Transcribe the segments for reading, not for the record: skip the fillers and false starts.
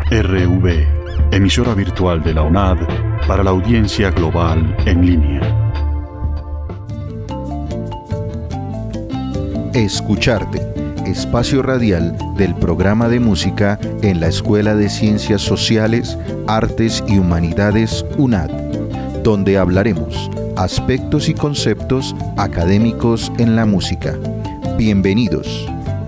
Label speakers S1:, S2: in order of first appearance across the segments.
S1: RV, emisora virtual de la UNAD para la audiencia global en línea.
S2: Escucharte, espacio radial del programa de música en la Escuela de Ciencias Sociales, Artes y Humanidades UNAD, donde hablaremos aspectos y conceptos académicos en la música. Bienvenidos.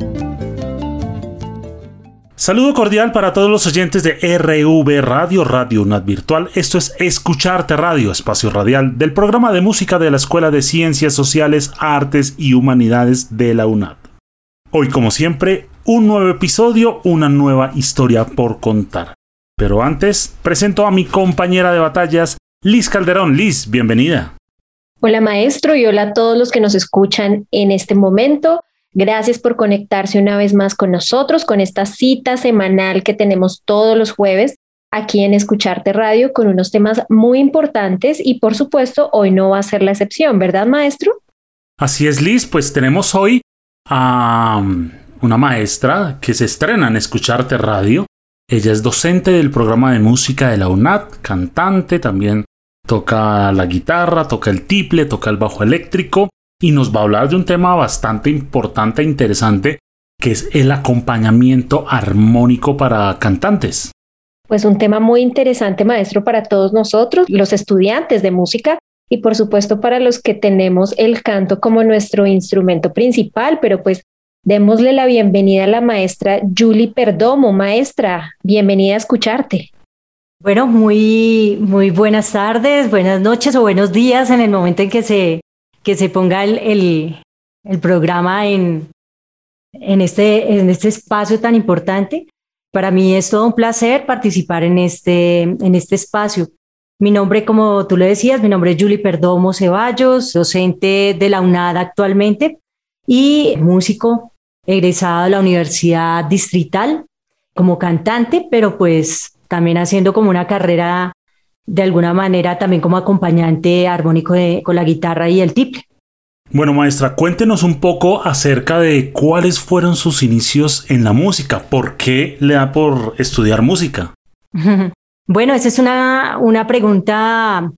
S3: Saludo cordial para todos los oyentes de RV Radio, Radio UNAD Virtual. Esto es Escucharte Radio, espacio radial del programa de música de la Escuela de Ciencias Sociales, Artes y Humanidades de la UNAD. Hoy, como siempre, un nuevo episodio, una nueva historia por contar. Pero antes, presento a mi compañera de batallas, Liz Calderón. Liz, bienvenida.
S4: Hola maestro y hola a todos los que nos escuchan en este momento. Gracias por conectarse una vez más con nosotros, con esta cita semanal que tenemos todos los jueves aquí en Escucharte Radio con unos temas muy importantes y por supuesto hoy no va a ser la excepción, ¿verdad maestro?
S3: Así es, Liz, pues tenemos hoy a una maestra que se estrena en Escucharte Radio. Ella es docente del programa de música de la UNAD, cantante, también toca la guitarra, toca el tiple, toca el bajo eléctrico. Y nos va a hablar de un tema bastante importante e interesante, que es el acompañamiento armónico para cantantes.
S4: Pues un tema muy interesante, maestro, para todos nosotros, los estudiantes de música, y por supuesto para los que tenemos el canto como nuestro instrumento principal, pero pues démosle la bienvenida a la maestra Julie Perdomo. Maestra, bienvenida a Escucharte.
S5: Bueno, muy buenas tardes, buenas noches o buenos días en el momento en que se ponga el programa en este espacio tan importante. Para mí es todo un placer participar en este espacio. Mi nombre, como tú lo decías, mi nombre es Julie Perdomo Ceballos, docente de la UNAD actualmente y músico egresado de la Universidad Distrital como cantante, pero pues también haciendo como una carrera de alguna manera también como acompañante armónico con la guitarra y el tiple.
S3: Bueno, maestra, cuéntenos un poco acerca de cuáles fueron sus inicios en la música. ¿Por qué le da por estudiar música?
S5: Bueno, esa es una pregunta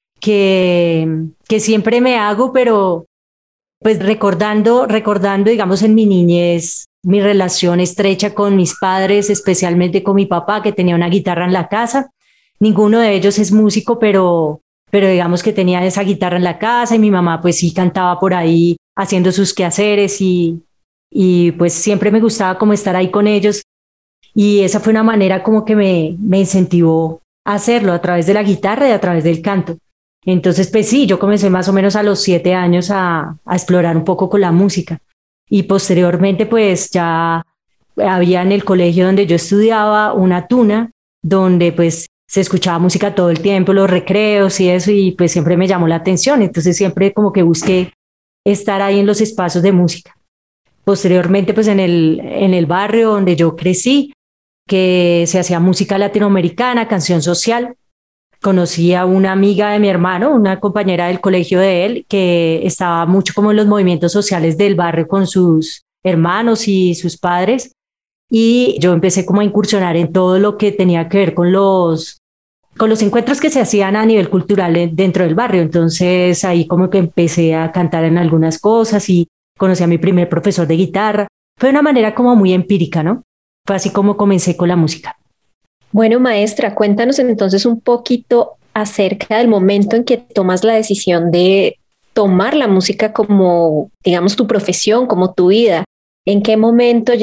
S5: que siempre me hago, pero pues recordando, digamos, en mi niñez, mi relación estrecha con mis padres, especialmente con mi papá, que tenía una guitarra en la casa. Ninguno de ellos es músico, pero digamos que tenía esa guitarra en la casa y mi mamá pues sí cantaba por ahí haciendo sus quehaceres y pues siempre me gustaba como estar ahí con ellos y esa fue una manera como que me incentivó a hacerlo a través de la guitarra y a través del canto. Entonces pues sí, yo comencé más o menos a los 7 años a explorar un poco con la música y posteriormente pues ya había en el colegio donde yo estudiaba una tuna donde pues se escuchaba música todo el tiempo, los recreos y eso, y pues siempre me llamó la atención, entonces siempre como que busqué estar ahí en los espacios de música. Posteriormente, pues en el barrio donde yo crecí, que se hacía música latinoamericana, canción social, conocí a una amiga de mi hermano, una compañera del colegio de él, que estaba mucho como en los movimientos sociales del barrio con sus hermanos y sus padres, y yo empecé como a incursionar en todo lo que tenía que ver con los encuentros que se hacían a nivel cultural dentro del barrio. Entonces ahí como que empecé a cantar en algunas cosas y conocí a mi primer profesor de guitarra. Fue una manera como muy empírica, ¿no? Fue así como comencé con la música.
S4: Bueno, maestra, cuéntanos entonces un poquito acerca del momento en que tomas la decisión de tomar la música como, digamos, tu profesión, como tu vida. ¿En qué momento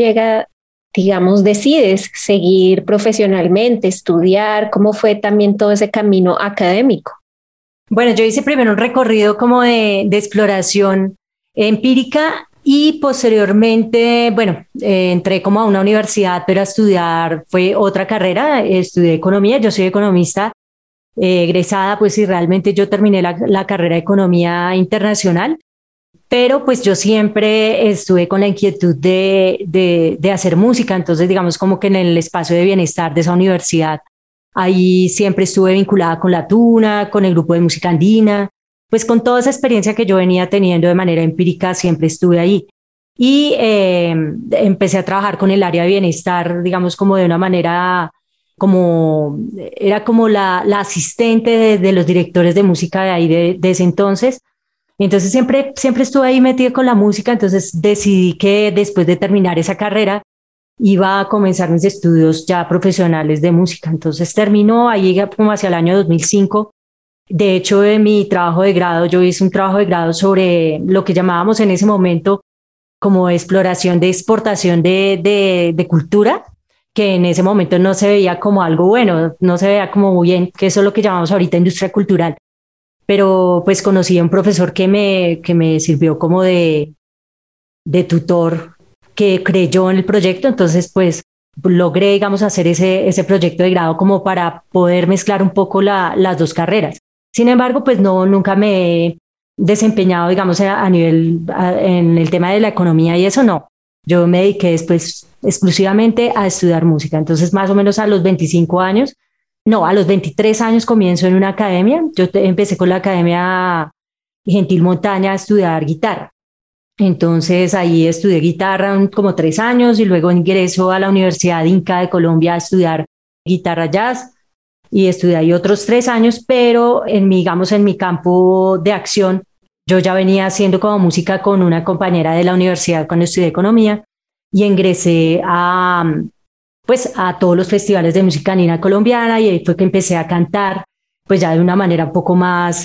S4: decides seguir profesionalmente, estudiar? ¿Cómo fue también todo ese camino académico?
S5: Bueno, yo hice primero un recorrido como de exploración empírica y posteriormente, entré como a una universidad, pero a estudiar fue otra carrera, estudié economía, yo soy economista egresada, pues y realmente yo terminé la carrera de economía internacional. Pero pues yo siempre estuve con la inquietud de hacer música, entonces digamos como que en el espacio de bienestar de esa universidad, ahí siempre estuve vinculada con la Tuna, con el grupo de música andina, pues con toda esa experiencia que yo venía teniendo de manera empírica siempre estuve ahí. Y empecé a trabajar con el área de bienestar, digamos como de una manera era como la asistente de los directores de música de ahí de ese entonces. Entonces siempre estuve ahí metida con la música, entonces decidí que después de terminar esa carrera iba a comenzar mis estudios ya profesionales de música. Entonces terminó ahí como hacia el año 2005. De hecho, en mi trabajo de grado, yo hice un trabajo de grado sobre lo que llamábamos en ese momento como exploración de exportación de cultura, que en ese momento no se veía como algo bueno, no se veía como muy bien, que eso es lo que llamamos ahorita industria cultural. Pero pues conocí a un profesor que me sirvió como de tutor, que creyó en el proyecto, entonces pues logré, digamos, hacer ese proyecto de grado como para poder mezclar un poco las dos carreras. Sin embargo, pues nunca me he desempeñado, digamos, en el tema de la economía y eso no. Yo me dediqué después exclusivamente a estudiar música. Entonces, más o menos a los 25 años, no, a los 23 años comienzo en una academia. Yo empecé con la Academia Gentil Montaña a estudiar guitarra. Entonces ahí estudié guitarra como 3 años y luego ingreso a la Universidad Inca de Colombia a estudiar guitarra jazz y estudié ahí otros 3 años, pero en mi campo de acción yo ya venía haciendo como música con una compañera de la universidad cuando estudié economía y ingresé a todos los festivales de música andina colombiana y ahí fue que empecé a cantar pues ya de una manera un poco más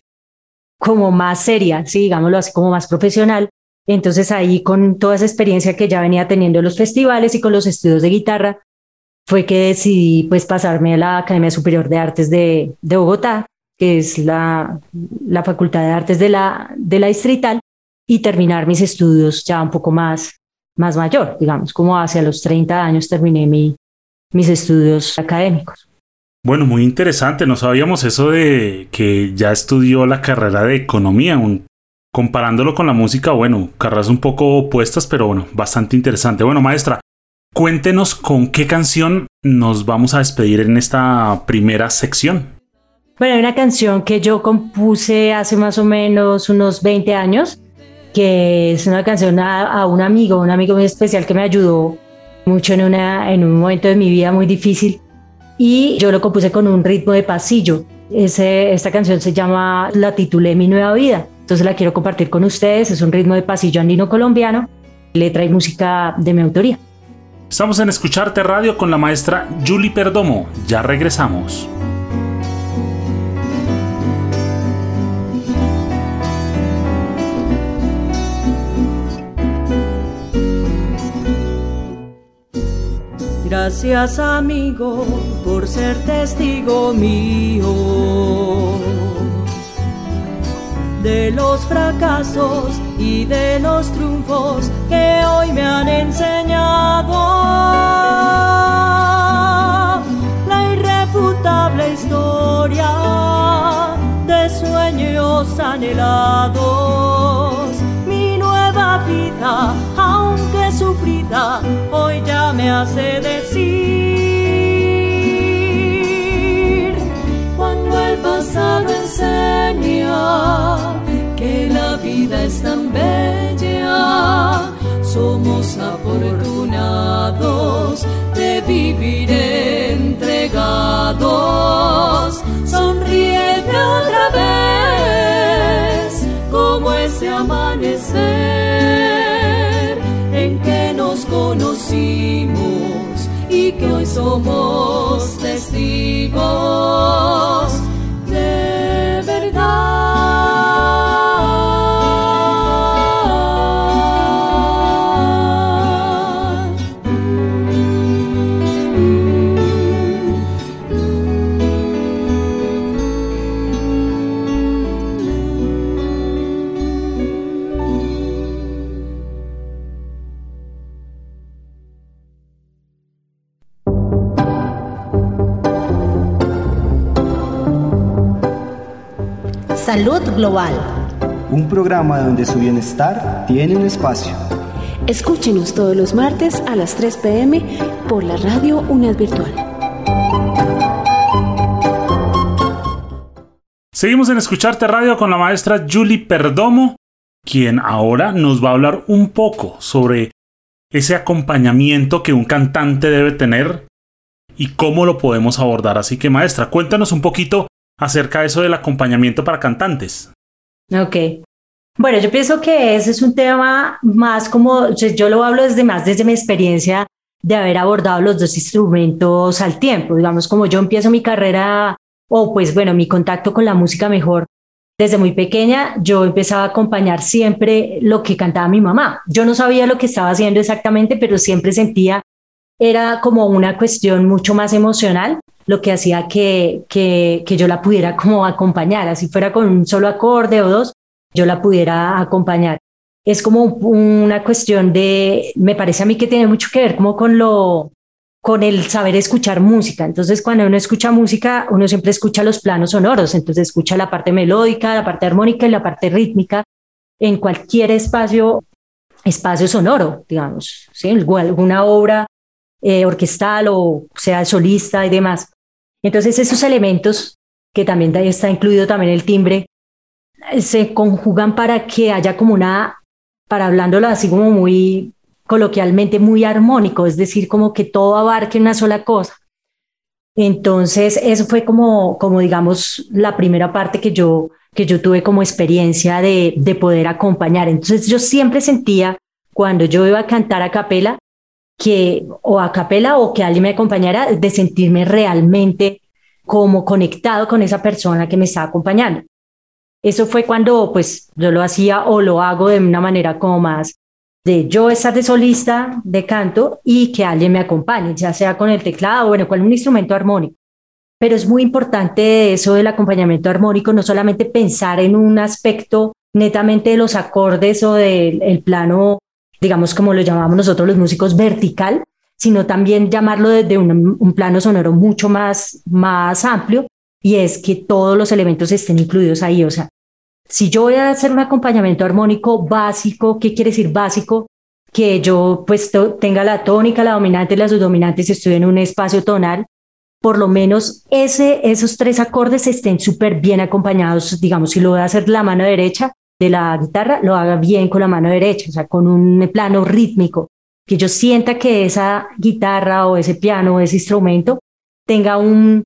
S5: seria, sí, digámoslo así, como más profesional. Entonces ahí con toda esa experiencia que ya venía teniendo en los festivales y con los estudios de guitarra fue que decidí pues pasarme a la Academia Superior de Artes de Bogotá, que es la Facultad de Artes de la Distrital, y terminar mis estudios ya un poco más mayor, digamos, como hacia los 30 años terminé mis estudios académicos.
S3: Bueno, muy interesante, no sabíamos eso de que ya estudió la carrera de economía, comparándolo con la música, bueno, carreras un poco opuestas, pero bueno, bastante interesante. Bueno, maestra, cuéntenos con qué canción nos vamos a despedir en esta primera sección.
S5: Bueno, hay una canción que yo compuse hace más o menos unos 20 años, que es una canción a un amigo muy especial que me ayudó mucho en un momento de mi vida muy difícil, y yo lo compuse con un ritmo de pasillo. Esta canción se llama, la titulé Mi Nueva Vida. Entonces la quiero compartir con ustedes. Es un ritmo de pasillo andino colombiano, letra y música de mi autoría.
S3: Estamos en Escucharte Radio con la maestra Julie Perdomo. Ya regresamos.
S6: Gracias, amigo, por ser testigo mío de los fracasos y de los triunfos que hoy me han enseñado la irrefutable historia de sueños anhelados. Mi nueva vida, aunque sufrida, hoy ya me hace decir, cuando el pasado enseña que la vida es tan bella, somos afortunados de vivir entregados. Sonríeme otra vez, como ese amanecer en que nos conocimos y que hoy somos testigos de verdad.
S7: Salud Global.
S8: Un programa donde su bienestar tiene un espacio.
S7: Escúchenos todos los martes a las 3 p.m. por la radio UNAD Virtual.
S3: Seguimos en Escucharte Radio con la maestra Julie Perdomo, quien ahora nos va a hablar un poco sobre ese acompañamiento que un cantante debe tener y cómo lo podemos abordar. Así que, maestra, cuéntanos un poquito acerca de eso del acompañamiento para cantantes.
S5: Ok. Bueno, yo pienso que ese es un tema más como, yo lo hablo desde mi experiencia de haber abordado los dos instrumentos al tiempo. Digamos, como yo empiezo mi carrera, o pues bueno, mi contacto con la música mejor desde muy pequeña, yo empezaba a acompañar siempre lo que cantaba mi mamá. Yo no sabía lo que estaba haciendo exactamente, pero siempre sentía, era como una cuestión mucho más emocional, lo que hacía que yo la pudiera como acompañar, así fuera con un solo acorde o dos, yo la pudiera acompañar. Es como una cuestión de, me parece a mí que tiene mucho que ver como con el saber escuchar música. Entonces, cuando uno escucha música, uno siempre escucha los planos sonoros, entonces escucha la parte melódica, la parte armónica y la parte rítmica en cualquier espacio sonoro, digamos, ¿sí? Alguna obra orquestal o sea solista y demás. Entonces, esos elementos, que también está incluido también el timbre, se conjugan para que haya como para hablándolo así como muy coloquialmente, muy armónico, es decir, como que todo abarque una sola cosa. Entonces, eso fue como digamos, la primera parte que yo tuve como experiencia de poder acompañar. Entonces, yo siempre sentía, cuando yo iba a cantar a capela, o que alguien me acompañara, de sentirme realmente como conectado con esa persona que me estaba acompañando. Eso fue cuando pues yo lo hacía o lo hago de una manera como más de yo estar de solista de canto y que alguien me acompañe, ya sea con el teclado o bueno, con un instrumento armónico. Pero es muy importante eso del acompañamiento armónico, no solamente pensar en un aspecto netamente de los acordes o del plano, digamos como lo llamamos nosotros los músicos, vertical, sino también llamarlo desde un plano sonoro mucho más amplio, y es que todos los elementos estén incluidos ahí. O sea, si yo voy a hacer un acompañamiento armónico básico, ¿qué quiere decir básico? Que yo pues tenga la tónica, la dominante y la subdominante, si estoy en un espacio tonal, por lo menos esos tres acordes estén súper bien acompañados. Digamos, si lo voy a hacer la mano derecha de la guitarra, lo haga bien con la mano derecha, o sea, con un plano rítmico, que yo sienta que esa guitarra o ese piano o ese instrumento tenga un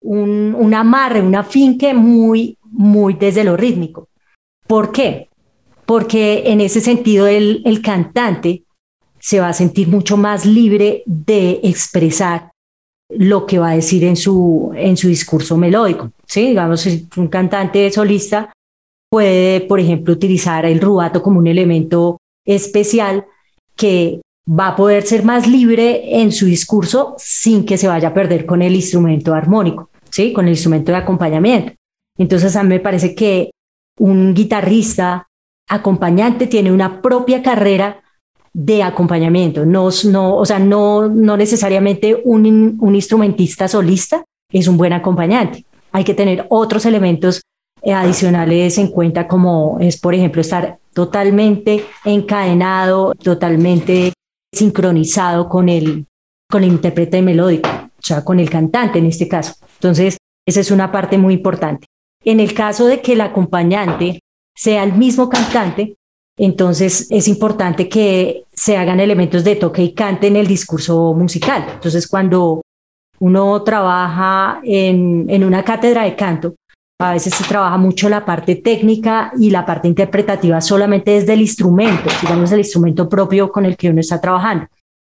S5: amarre, un afinque muy, muy desde lo rítmico. ¿Por qué? Porque en ese sentido el cantante se va a sentir mucho más libre de expresar lo que va a decir en su discurso melódico, ¿sí? Digamos, un cantante solista puede, por ejemplo, utilizar el rubato como un elemento especial que va a poder ser más libre en su discurso sin que se vaya a perder con el instrumento armónico, ¿sí? Con el instrumento de acompañamiento. Entonces, a mí me parece que un guitarrista acompañante tiene una propia carrera de acompañamiento, o sea, no necesariamente un instrumentista solista es un buen acompañante. Hay que tener otros elementos adicionales en cuenta, como es, por ejemplo, estar totalmente encadenado, totalmente sincronizado con el intérprete melódico, o sea, con el cantante en este caso. Entonces, esa es una parte muy importante. En el caso de que el acompañante sea el mismo cantante, entonces es importante que se hagan elementos de toque y cante en el discurso musical. Entonces, cuando uno trabaja en una cátedra de canto, a veces se trabaja mucho la parte técnica y la parte interpretativa solamente desde el instrumento, digamos el instrumento propio con el que uno está trabajando.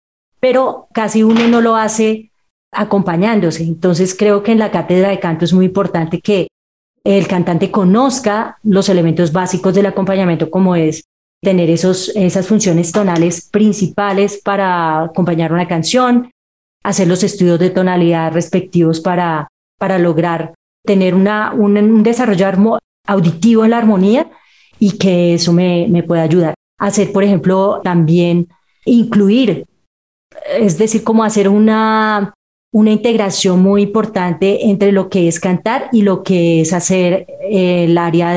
S5: Pero casi uno no lo hace acompañándose. Entonces creo que en la cátedra de canto es muy importante que el cantante conozca los elementos básicos del acompañamiento, como es tener esas funciones tonales principales para acompañar una canción, hacer los estudios de tonalidad respectivos para lograr tener un desarrollo auditivo en la armonía, y que eso me pueda ayudar. Hacer, por ejemplo, también incluir, es decir, como hacer una integración muy importante entre lo que es cantar y lo que es hacer el área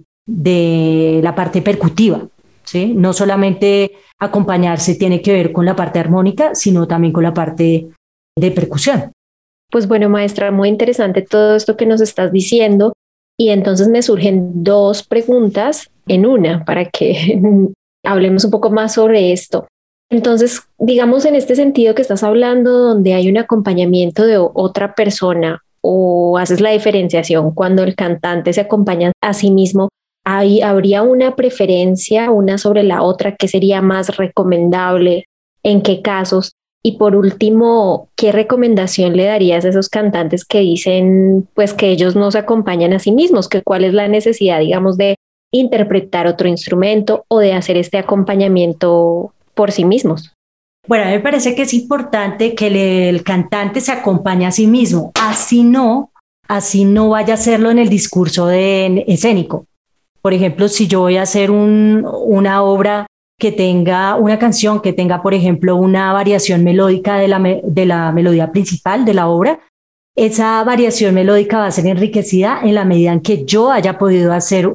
S5: de la parte percutiva, ¿sí? No solamente acompañarse tiene que ver con la parte armónica, sino también con la parte de percusión.
S4: Pues bueno, maestra, muy interesante todo esto que nos estás diciendo, y entonces me surgen dos preguntas en una para que hablemos un poco más sobre esto. Entonces, digamos en este sentido que estás hablando, donde hay un acompañamiento de otra persona o haces la diferenciación cuando el cantante se acompaña a sí mismo, ¿habría una preferencia una sobre la otra? ¿Qué sería más recomendable? ¿En qué casos? Y por último, ¿qué recomendación le darías a esos cantantes que dicen pues que ellos no se acompañan a sí mismos? Que cuál es la necesidad, digamos, de interpretar otro instrumento o de hacer este acompañamiento por sí mismos?
S5: Bueno, a mí me parece que es importante que el cantante se acompañe a sí mismo, así no vaya a hacerlo en el discurso escénico. Por ejemplo, si yo voy a hacer una obra que tenga una canción, que tenga, por ejemplo, una variación melódica de la melodía principal de la obra, esa variación melódica va a ser enriquecida en la medida en que yo haya podido hacer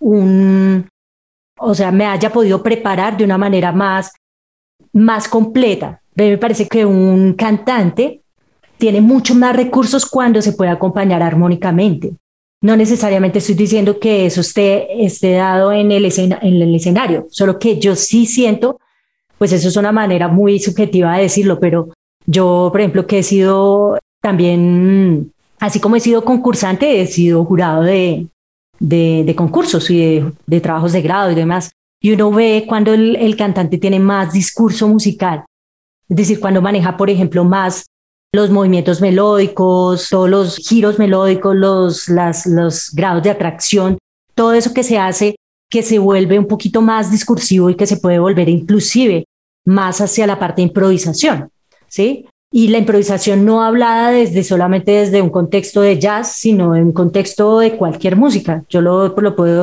S5: me haya podido preparar de una manera más completa. Me parece que un cantante tiene muchos más recursos cuando se puede acompañar armónicamente. No necesariamente estoy diciendo que eso esté dado en el escenario, solo que yo sí siento, pues eso es una manera muy subjetiva de decirlo, pero yo, por ejemplo, que he sido también, así como he sido concursante, he sido jurado de concursos y de trabajos de grado y demás. Y uno ve cuando el cantante tiene más discurso musical, es decir, cuando maneja, por ejemplo, más los movimientos melódicos, todos los giros melódicos, los grados de atracción, todo eso que se hace, que se vuelve un poquito más discursivo y que se puede volver inclusive más hacia la parte de improvisación, ¿sí? Y la improvisación no hablada solamente desde un contexto de jazz, sino en un contexto de cualquier música. Yo lo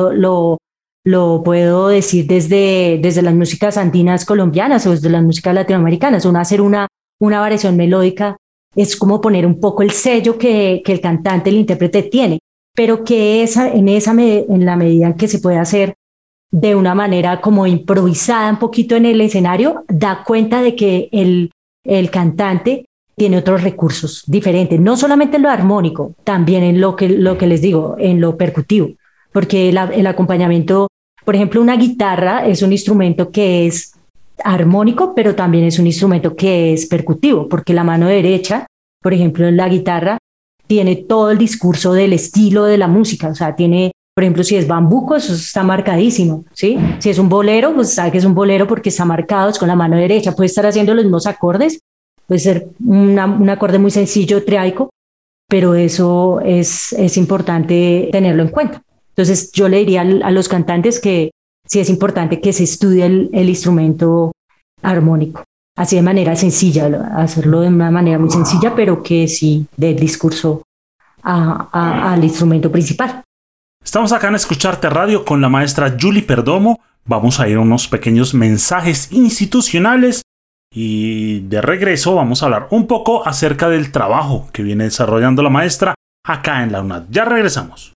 S5: puedo decir desde las músicas andinas colombianas o desde las músicas latinoamericanas. Hacer una variación melódica es como poner un poco el sello que el cantante, el intérprete tiene, pero que en la medida en que se puede hacer de una manera como improvisada un poquito en el escenario, da cuenta de que el cantante tiene otros recursos diferentes, no solamente en lo armónico, también en lo que les digo, en lo percutivo, porque el acompañamiento, por ejemplo, una guitarra es un instrumento que es armónico, pero también es un instrumento que es percutivo, porque la mano derecha, por ejemplo, en la guitarra, tiene todo el discurso del estilo de la música, o sea, tiene, por ejemplo, si es bambuco, eso está marcadísimo, ¿sí? Si es un bolero, pues sabe que es un bolero porque está marcado, es con la mano derecha, puede estar haciendo los mismos acordes, puede ser un acorde muy sencillo, triádico, pero eso es importante tenerlo en cuenta. Entonces, yo le diría a los cantantes que sí es importante que se estudie el instrumento armónico, así de manera sencilla, hacerlo de una manera muy sencilla, pero que sí dé el discurso al instrumento principal.
S3: Estamos acá en Escucharte Radio con la maestra Julie Perdomo. Vamos a ir a unos pequeños mensajes institucionales y de regreso vamos a hablar un poco acerca del trabajo que viene desarrollando la maestra acá en la UNAD. Ya regresamos.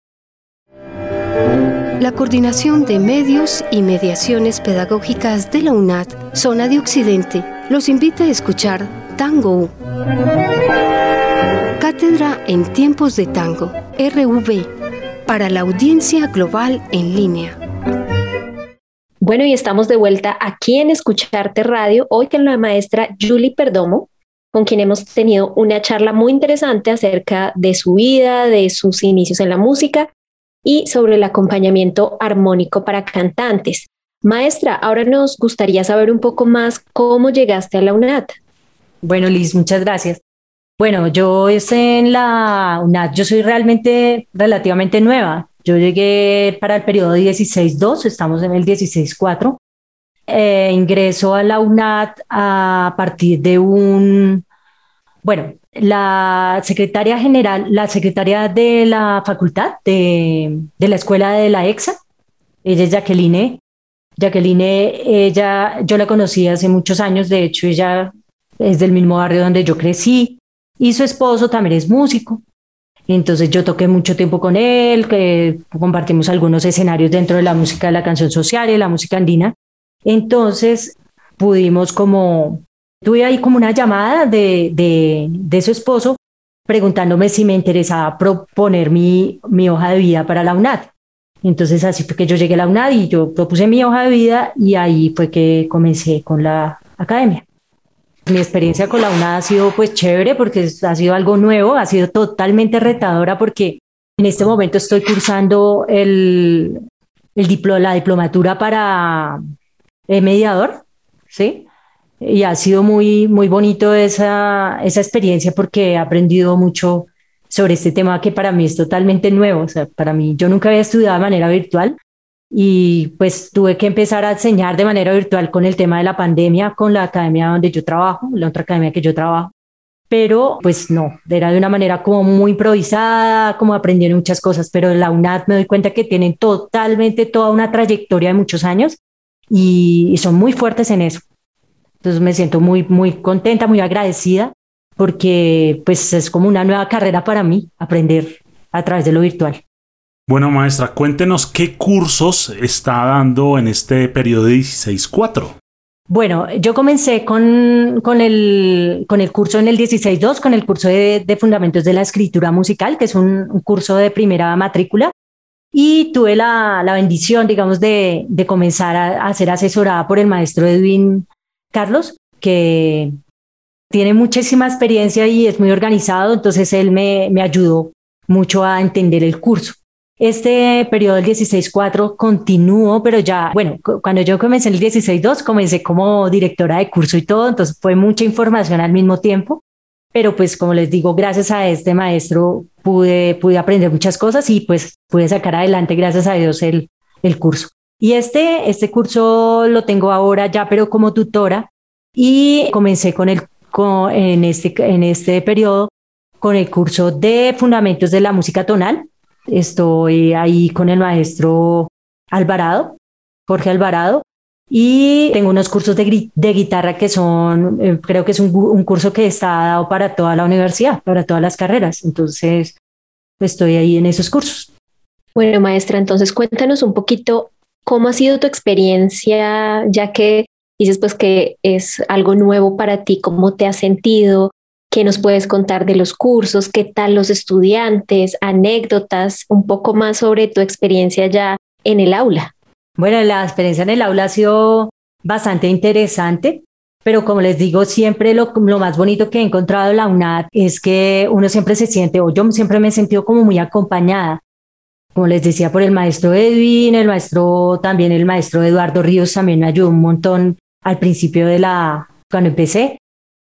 S9: La Coordinación de Medios y Mediaciones Pedagógicas de la UNAD, Zona de Occidente, los invita a escuchar Tango. Cátedra en Tiempos de Tango, RV, para la audiencia global en línea.
S4: Bueno, y estamos de vuelta aquí en Escucharte Radio, hoy con la maestra Julie Perdomo, con quien hemos tenido una charla muy interesante acerca de su vida, de sus inicios en la música y sobre el acompañamiento armónico para cantantes. Maestra, ahora nos gustaría saber un poco más cómo llegaste a la UNAD.
S5: Bueno, Liz, muchas gracias. Bueno, yo en la UNAD, yo soy relativamente nueva. Yo llegué para el periodo 16-2, estamos en el 16-4. Ingreso a la UNAD a partir de la secretaria general, la secretaria de la facultad de la escuela de la EXA, ella es Jacqueline. Yo la conocí hace muchos años, de hecho ella es del mismo barrio donde yo crecí y su esposo también es músico. Entonces yo toqué mucho tiempo con él, que compartimos algunos escenarios dentro de la música de la canción social y la música andina. Entonces tuve ahí como una llamada de su esposo preguntándome si me interesaba proponer mi hoja de vida para la UNAD. Entonces así fue que yo llegué a la UNAD y yo propuse mi hoja de vida y ahí fue que comencé a academia. Mi experiencia con la UNAD ha sido pues chévere porque ha sido algo nuevo, ha sido totalmente retadora porque en este momento estoy cursando la diplomatura para mediador, ¿sí? Y ha sido muy, muy bonito esa experiencia porque he aprendido mucho sobre este tema que para mí es totalmente nuevo. O sea, para mí, yo nunca había estudiado de manera virtual y pues tuve que empezar a enseñar de manera virtual con el tema de la pandemia, con la academia donde yo trabajo, la otra academia que yo trabajo. Pero pues no, era de una manera como muy improvisada, como aprendiendo muchas cosas, pero la UNAD me doy cuenta que tienen totalmente toda una trayectoria de muchos años y son muy fuertes en eso. Entonces me siento muy, muy contenta, muy agradecida, porque pues es como una nueva carrera para mí, aprender a través de lo virtual.
S3: Bueno, maestra, cuéntenos qué cursos está dando en este periodo de 16-4.
S5: Bueno, yo comencé con el curso en el 16-2, con el curso de Fundamentos de la Escritura Musical, que es un curso de primera matrícula, y tuve la bendición, digamos, de comenzar a ser asesorada por el maestro Edwin Carlos, que tiene muchísima experiencia y es muy organizado, entonces él me ayudó mucho a entender el curso. Este periodo del 16-4 continuó, pero ya, bueno, cuando yo comencé en el 16-2, comencé como directora de curso y todo, entonces fue mucha información al mismo tiempo, pero pues como les digo, gracias a este maestro pude aprender muchas cosas y pues pude sacar adelante, gracias a Dios, el curso. Y este curso lo tengo ahora ya, pero como tutora, y comencé en este periodo con el curso de Fundamentos de la Música Tonal. Estoy ahí con el maestro Alvarado, Jorge Alvarado, y tengo unos cursos de guitarra que son, creo que es un curso que está dado para toda la universidad, para todas las carreras. Entonces, estoy ahí en esos cursos.
S4: Bueno, maestra, entonces cuéntanos un poquito cómo ha sido tu experiencia, ya que dices pues que es algo nuevo para ti, cómo te has sentido. ¿Qué nos puedes contar de los cursos? ¿Qué tal los estudiantes? Anécdotas, un poco más sobre tu experiencia ya en el aula.
S5: Bueno, la experiencia en el aula ha sido bastante interesante, pero como les digo, siempre lo más bonito que he encontrado en la UNAD es que uno siempre se siente, o yo siempre me he sentido como muy acompañada. Como les decía, por el maestro Edwin, también el maestro Eduardo Ríos también me ayudó un montón al principio cuando empecé.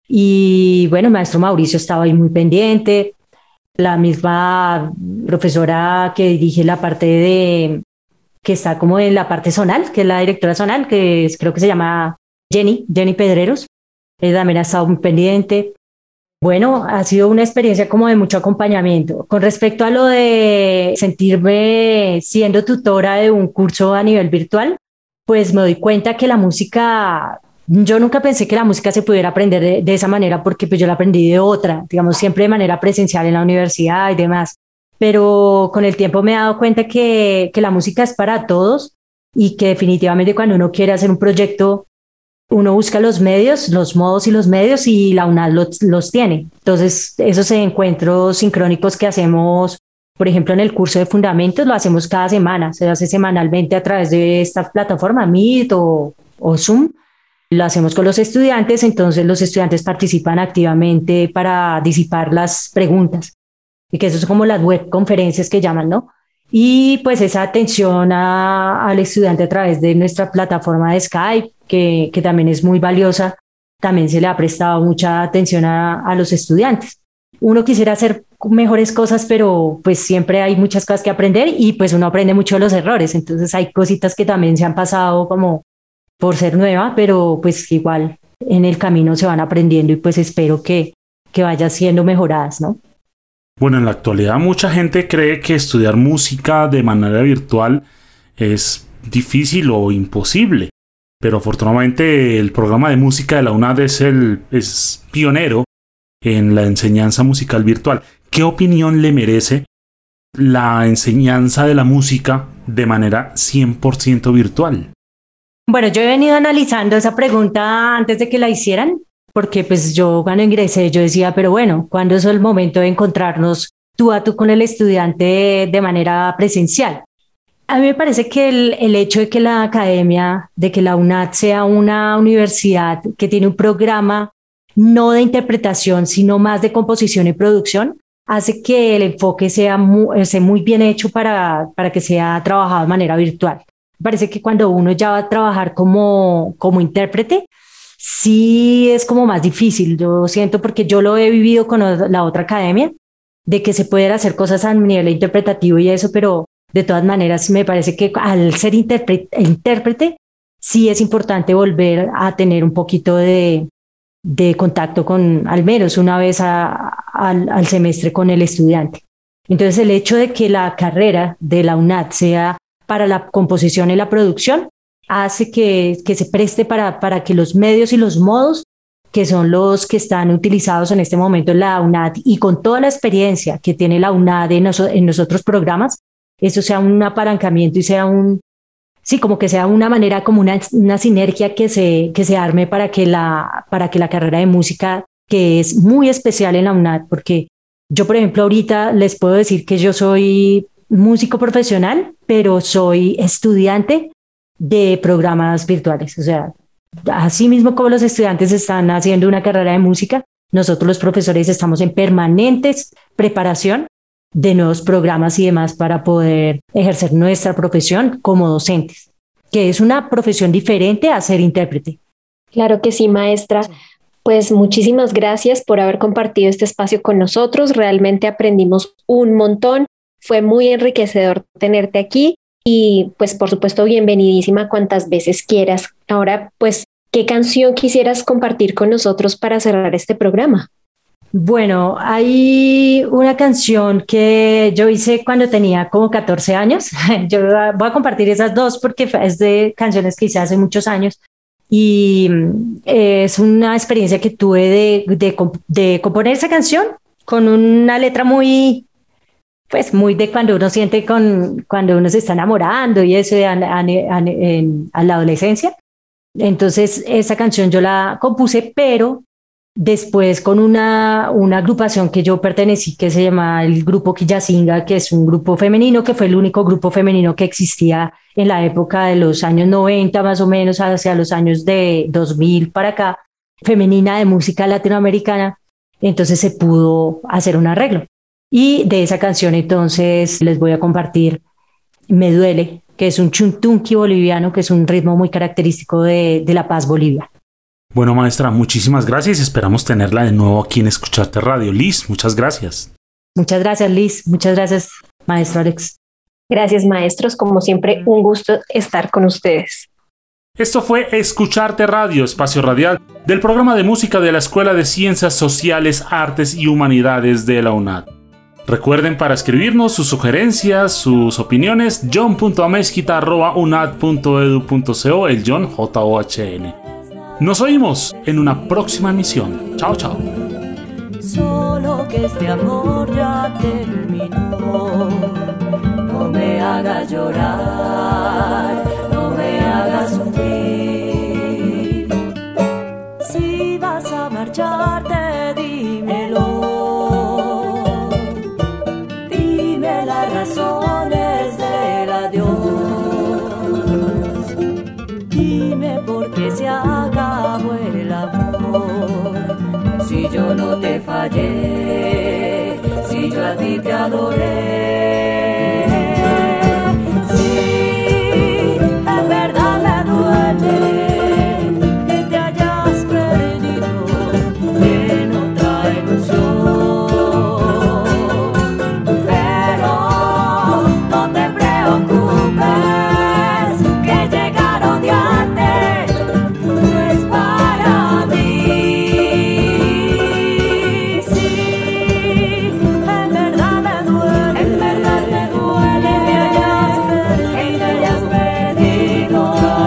S5: Y bueno, el maestro Mauricio estaba ahí muy pendiente, la misma profesora que dirige la parte que está como en la parte zonal, que es la directora zonal, creo que se llama Jenny Pedreros, ella también ha estado muy pendiente. Bueno, ha sido una experiencia como de mucho acompañamiento. Con respecto a lo de sentirme siendo tutora de un curso a nivel virtual, pues me doy cuenta que la música... Yo nunca pensé que la música se pudiera aprender de esa manera porque pues yo la aprendí de otra, digamos, siempre de manera presencial en la universidad y demás. Pero con el tiempo me he dado cuenta que la música es para todos y que definitivamente cuando uno quiere hacer un proyecto, uno busca los medios, los modos y los medios y la UNAD los tiene. Entonces, esos encuentros sincrónicos que hacemos, por ejemplo, en el curso de Fundamentos, lo hacemos cada semana, se hace semanalmente a través de esta plataforma Meet o Zoom. Lo hacemos con los estudiantes, entonces los estudiantes participan activamente para disipar las preguntas, y que eso es como las web conferencias que llaman, ¿no? Y pues esa atención al estudiante a través de nuestra plataforma de Skype, que también es muy valiosa, también se le ha prestado mucha atención a los estudiantes. Uno quisiera hacer mejores cosas, pero pues siempre hay muchas cosas que aprender y pues uno aprende mucho de los errores, entonces hay cositas que también se han pasado como por ser nueva, pero pues igual en el camino se van aprendiendo y pues espero que vayan siendo mejoradas, ¿no?
S3: Bueno, en la actualidad mucha gente cree que estudiar música de manera virtual es difícil o imposible, pero afortunadamente el programa de música de la UNAD es pionero en la enseñanza musical virtual. ¿Qué opinión le merece la enseñanza de la música de manera 100% virtual?
S5: Bueno, yo he venido analizando esa pregunta antes de que la hicieran, porque pues yo cuando ingresé yo decía, pero bueno, ¿cuándo es el momento de encontrarnos tú a tú con el estudiante de manera presencial? A mí me parece que el hecho de que la academia, de que la UNAD sea una universidad que tiene un programa no de interpretación, sino más de composición y producción, hace que el enfoque sea muy bien hecho para que sea trabajado de manera virtual. Me parece que cuando uno ya va a trabajar como intérprete, sí es como más difícil. Yo siento, porque yo lo he vivido con la otra academia, de que se pueden hacer cosas a nivel interpretativo y eso, pero de todas maneras me parece que al ser intérprete sí es importante volver a tener un poquito de contacto con, al menos una vez al semestre, con el estudiante. Entonces el hecho de que la carrera de la UNAD sea para la composición y la producción hace que se preste para que los medios y los modos, que son los que están utilizados en este momento en la UNAD, y con toda la experiencia que tiene la UNAD en los otros programas, eso sea un apalancamiento y sea como que sea una manera, como una sinergia que se arme para que la carrera de música, que es muy especial en la UNAD, porque yo, por ejemplo, ahorita les puedo decir que yo soy músico profesional, pero soy estudiante de programas virtuales. O sea, así mismo como los estudiantes están haciendo una carrera de música, nosotros los profesores estamos en permanentes preparación de nuevos programas y demás para poder ejercer nuestra profesión como docentes, que es una profesión diferente a ser intérprete.
S4: Claro que sí, maestra. Pues muchísimas gracias por haber compartido este espacio con nosotros. Realmente aprendimos un montón. Fue muy enriquecedor tenerte aquí y pues por supuesto bienvenidísima cuantas veces quieras. Ahora pues, ¿qué canción quisieras compartir con nosotros para cerrar este programa?
S5: Bueno, hay una canción que yo hice cuando tenía como 14 años. Yo voy a compartir esas dos porque es de canciones que hice hace muchos años y es una experiencia que tuve de componer esa canción con una letra muy de cuando uno siente cuando uno se está enamorando y eso a la adolescencia. Entonces esa canción yo la compuse, pero después con una agrupación que yo pertenecí, que se llama el Grupo Quillacinga, que es un grupo femenino, que fue el único grupo femenino que existía en la época de los años 90, más o menos, hacia los años de 2000 para acá, femenina de música latinoamericana. Entonces se pudo hacer un arreglo. Y de esa canción entonces les voy a compartir Me Duele, que es un chuntunqui boliviano, que es un ritmo muy característico de La Paz, Bolivia.
S3: Bueno, maestra, muchísimas gracias y esperamos tenerla de nuevo aquí en Escucharte Radio. Liz, muchas gracias.
S5: Muchas gracias, Liz. Muchas gracias, maestro Alex.
S4: Gracias, maestros. Como siempre, un gusto estar con ustedes.
S3: Esto fue Escucharte Radio, espacio radial del programa de música de la Escuela de Ciencias Sociales, Artes y Humanidades de la UNAD. Recuerden, para escribirnos sus sugerencias, sus opiniones, john.amezquita@unad.edu.co, el John, J-O-H-N. Nos oímos en una próxima emisión. Chao, chao.
S6: Solo que este amor ya terminó. No me hagas llorar, no me hagas sufrir. Si vas a marcharte, dímelo. Dime las razones del adiós. Dime por qué se acabó el amor. Si yo no te fallé, si yo a ti te adoré. Sí, en verdad me duele que te hayas perdido en otra ilusión. Pero no te preocupes, que llegar a odiarte no es para mí. Sí, en verdad me duele que te hayas perdido la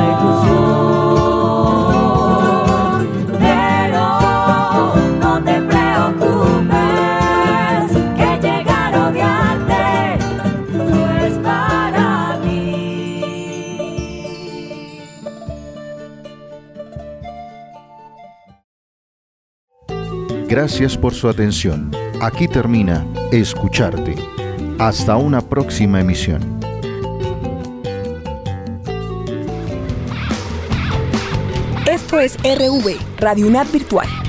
S6: ilusión. Pero no te preocupes, que llegar a odiarte no es para mí.
S2: Gracias por su atención. Aquí termina Escucharte. Hasta una próxima emisión.
S10: Esto es RV, Radio UNAD Virtual.